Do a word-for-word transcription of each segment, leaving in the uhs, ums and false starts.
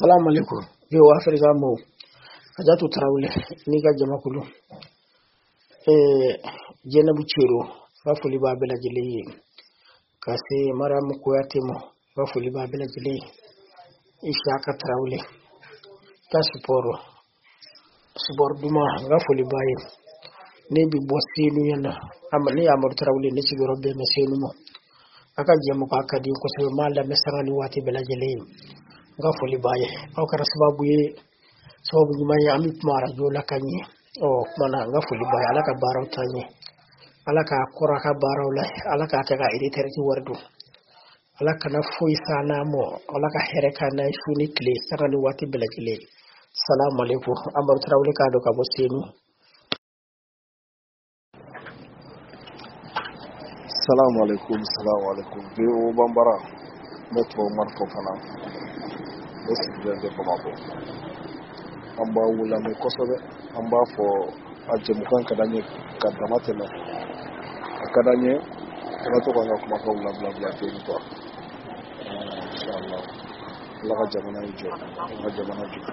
Salam alaikum. Yo Afrika mo. Kajatu Traore ni ga jamakulu. Eh Jenabu Chiro ba fuli ba bela jili. Kasi maramu ko yatemo ba fuli ba bela jili. Ishaka Traore. Ta siporo. Siporo duma ga fuli ba yi. Ne bi bosinu yana. Amani amor Traore ne sigoro be mesenu mo. Aka jemu ko akadi ko se mala mesanga ni wati bela jili. Nga foli baye au kara sababu ye sababu nyuma ya amit mara jola kanye o mana nga foli baye alaka baraw tanye alaka kora ka baraw la alaka taka iri terti wardu alaka na foi sana mo alaka hereka na shuni kle sakani wati belakile. Salam alaikum amar Traore ka do ka bosenu. Salam alaikum salam alaikum biu bambara metro marko kana esi blende komako amba wula me kosobe amba fo ajemukan kadanye kadamatena kadanye kana to kanga komako bla bla bla te to inshallah la ga jamana ijo la jamana ijo.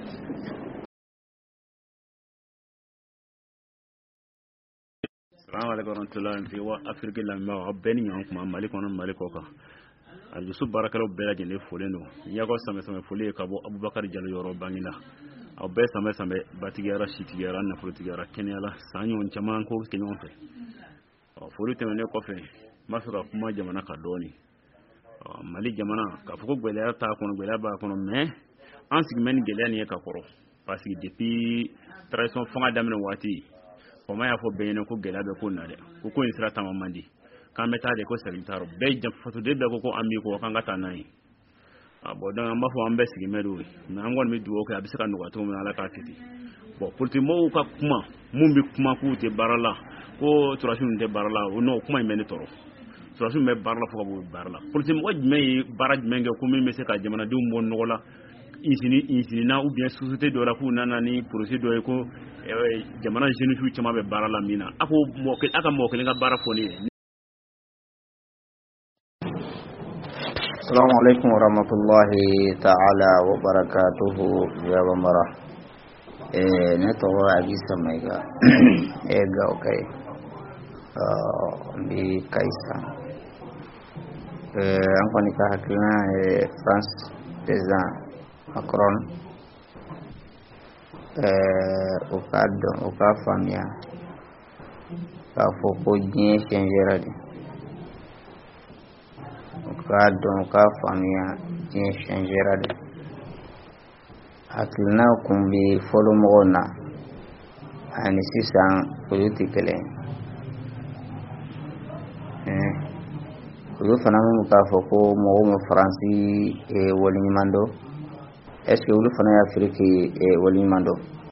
Assalamu alaikum warahmatullahi fi wa Afrika la ma beni yon kuma mali kono mali koka aljusu barakalo bela jende foleno yago same same folie kabo Abubakar Jallo yoro bangina abbe same same batigara shitigara na politigara kenyala sanyo nchama ko kenyon fe folu temene ko fe masuka kuma jamana ka doni mali jamana ka fuko gbele ta kono gbele ba kono me ansigi men gele ni ka koro parce que depuis tradition fanga damene wati o ma ya fo beyene ko gele be ko nade ko ko insira tamamandi kameta de ko serintaro be jam foto de ko ko ambi ko kanga tanai abo dan ma fo ambe sigi medo na ngon mi duwo ko abisaka ndo to mo ala ka titi bo pulti mo ka kuma mumbi kuma ku te barala ko turashun de barala no kuma meni toro turashun me barala fo ko barala pulti mo me baraj menge ko mi mese ka jamana dum mo nola isini isini na ou bien société do la fu nana ni projet do ko jamana jenu fu chama be barala mina ako mo ke aka mo ke nga bara foni. Assalamu alaikum warahmatullahi ta'ala wa barakatuhu ya bambara. Eh ne to wa agisa mega ega okay uh bi kaisa eh an kwani ka hakina eh France president Macron eh o kaddo o ka famia ka foko nyi changera de ka don ka famia nyi changera de hakilna kumbi folo mona ani sisan politically eh ko fana mu ka foko mo mo France e woli mando est ce que wulu fana ya Afrique e woli mando